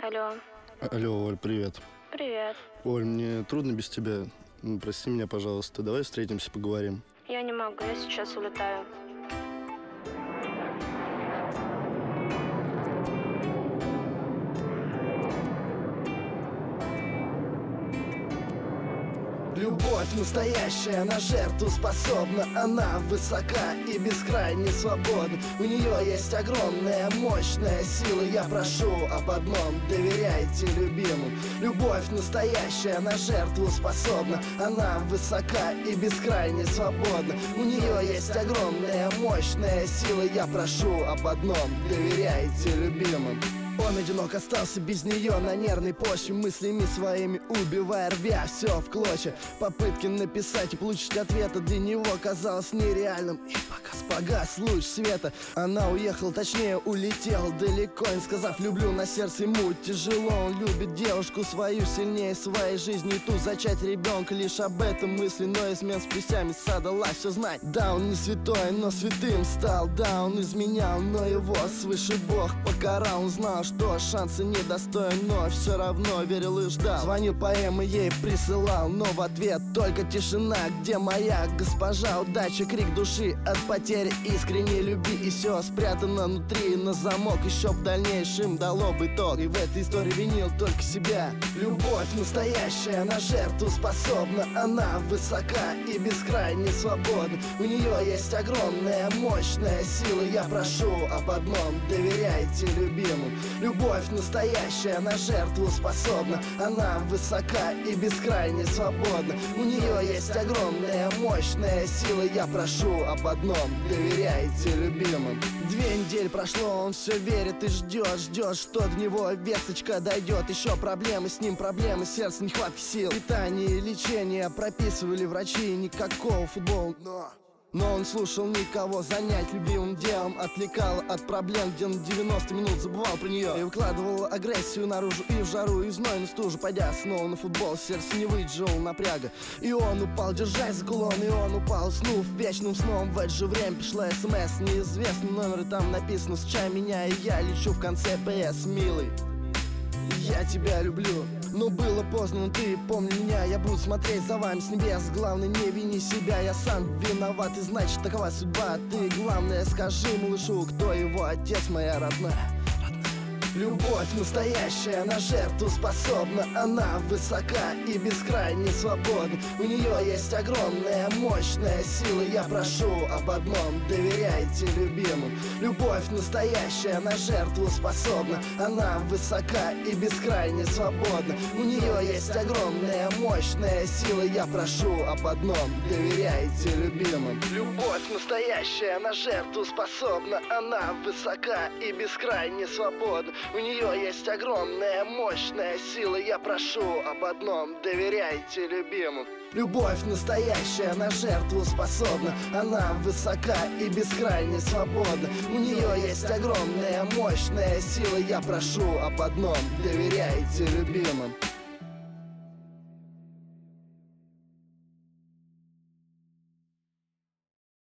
Алло, Алло, Оль, привет. привет. Оль, мне трудно без тебя. Прости меня, пожалуйста. Давай встретимся, поговорим. Я не могу, я сейчас улетаю. Любовь настоящая, на жертву способна. Она высока и бескрайне свободна. У нее есть огромная, мощная сила. Я прошу об одном: доверяйте любимым. Любовь настоящая, на жертву способна. Она высока и бескрайне свободна. У нее есть огромная, мощная сила. Я прошу об одном: доверяйте любимым. Он одинок остался без нее на нервной почве, мыслями своими убивая, рвя все в клочья. Попытки написать и получить ответа для него казалось нереальным. И погас луч света. Она уехала, точнее улетела далеко, не сказав люблю, на сердце ему тяжело. Он любит девушку свою сильнее своей жизни, и ту зачать ребенка. Лишь об этом мысли, но измен спустя месяца дала все знать. Да, он не святой, но святым стал. Да, он изменял, но его свыше Бог покарал. Он знал, что шанса недостоин, но все равно верил и ждал. Звонил поэмы, ей присылал, но в ответ только тишина. Где моя госпожа? Удача, крик души от потери искренней любви. И все спрятано внутри на замок. Еще в дальнейшем дало бы итог. И в этой истории винил только себя. Любовь настоящая, на жертву способна. Она высока и бескрайне свободна. У нее есть огромная, мощная сила. Я прошу об одном: доверяйте любимым. Любовь настоящая, на жертву способна. Она высока и бескрайне свободна. У нее есть огромная, мощная сила. Я прошу об одном: доверяйте любимым. 2 недели прошло, он все верит и ждет, что до него весточка дойдет. Еще проблемы с ним, проблемы сердца, нехватка сил. Питание и лечение прописывали врачи. Никакого футбола, но он слушал никого. Занять любимым делом отвлекал от проблем, где на 90 минут забывал про нее и выкладывал агрессию наружу. И в жару, и в знойную стужу, пойдя снова на футбол, сердце не выдержало напряга. И он упал, держась за кулон, и он упал, уснув вечным сном. В это же время пришла СМС, неизвестный номер, и там написано: встречай меня, и я лечу. В конце ПС: милый, я тебя люблю. Но было поздно, но ты помни меня. Я буду смотреть за вами с небес. Главное, не вини себя, я сам виноват, и значит такова судьба. Ты, главное, скажи малышу, кто его отец, моя родная. Любовь настоящая, на жертву способна. Она высока и бескрайне свободна. У нее есть огромная, мощная сила. Я прошу об одном: доверяйте любимым. Любовь настоящая, на жертву способна. Она высока и бескрайне свободна. У нее есть огромная, мощная сила. Я прошу об одном: доверяйте любимым. Любовь настоящая, на жертву способна. Она высока и бескрайне свободна. У нее есть огромная, мощная сила. Я прошу об одном: доверяйте любимым. Любовь настоящая, на жертву способна. Она высока и бескрайне свободна. У нее есть огромная, мощная сила. Я прошу об одном: доверяйте любимым.